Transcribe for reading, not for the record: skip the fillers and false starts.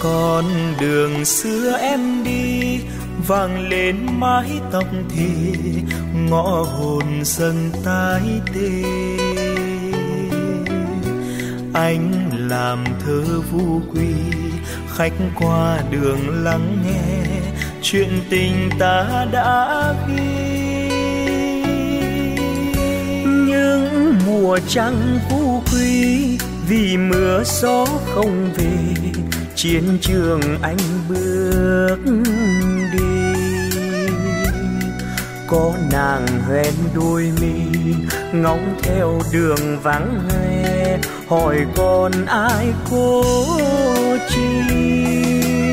con đường xưa em đi vang lên mái tóc thì ngõ hồn dần tái tê. Anh làm thơ vu quy khách qua đường lắng nghe chuyện tình ta đã ghi. Những mùa trăng phú quý vì mưa gió không về, chiến trường anh bước đi. Có nàng hoen đôi mi ngóng theo đường vắng hoe, hỏi còn ai cố chi.